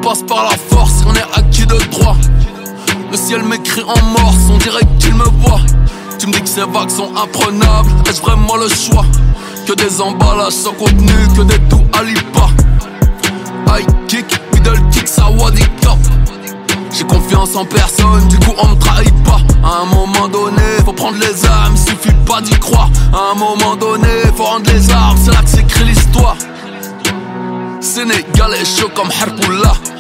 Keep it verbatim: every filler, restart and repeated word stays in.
passe par la force, on est acquis de droit. Le ciel m'écrit en morse, on dirait qu'il me voit. Tu me dis que ces vagues sont imprenables, est-ce vraiment le choix? Que des emballages sans contenu, que des tout alipas. High kick, middle kick, ça wadi top. J'ai confiance en personne, du coup on me trahit pas. À un moment donné, faut prendre les armes, suffit pas d'y croire. À un moment donné, faut rendre les armes, c'est là que s'écrit l'histoire. Sénégalais chaud comme Harpoula.